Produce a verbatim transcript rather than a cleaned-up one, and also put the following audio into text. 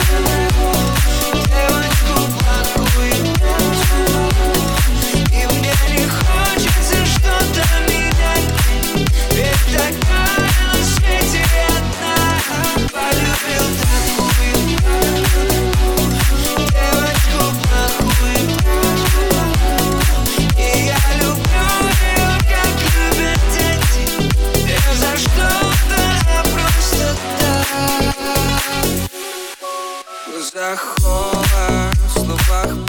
девочку плохую. И мне не хочется что-то менять, ведь такая на свете одна. Полюбил такую девочку плохую, и я люблю ее, как любят дети, не за что-то, а просто так. В глазах холод, в словах